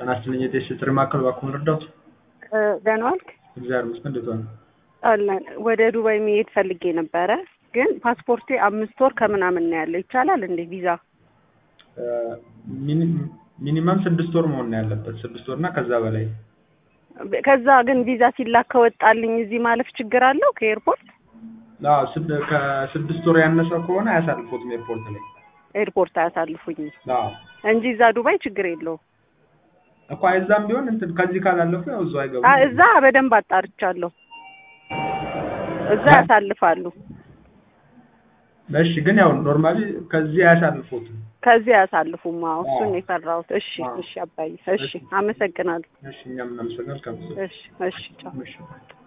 ተናስተኝ የደስት ማከል ባኩን ረዳት ደህና ዋልክ? እግዚአብሔር ይመስገን። እንዴት ዋል? አለን። ወደ ዱባይ መሄድ ፈልጌ ነበረ፣ ግን ፓስፖርቴ 5 ወር ከምናምን ነው ያለው። ይቻላል እንዴ ቪዛ? ሚኒመም 6 ወር መሆን ነው ያለበት፣ 6 ወርና ከዛ በላይ። ከዛ ግን ቪዛ ሲላክ ከወጣልኝ እዚህ ማለፍ ችግር አለው ከኤርፖርት? አዎ፣ ከ6 ወር ያነሰ ከሆነ አያሳልፉትም ኤርፖርት ላይ። ኤርፖርት አያሳልፉኝም? አዎ፣ እንጂ እዛ ዱባይ ችግር የለው እኮ። አይዛም ቢሆን እንትን ከዚህ ካላለፉ ያው እዛው አይገቡም። እዛ በደንብ አጣርቻለሁ፣ እዛ ያሳልፋሉ። እሺ፣ ግን ያው ኖርማሊ ከዚህ አያሳልፉትም። ከዚህ አያሳልፉም? አዎ፣ እሱን ነው የፈራሁት። እሺ እሺ አባዬ፣ እሺ አመሰግናለሁ። እሺ፣ እኛም እናመሰግናለን። እሺ እሺ ቻው።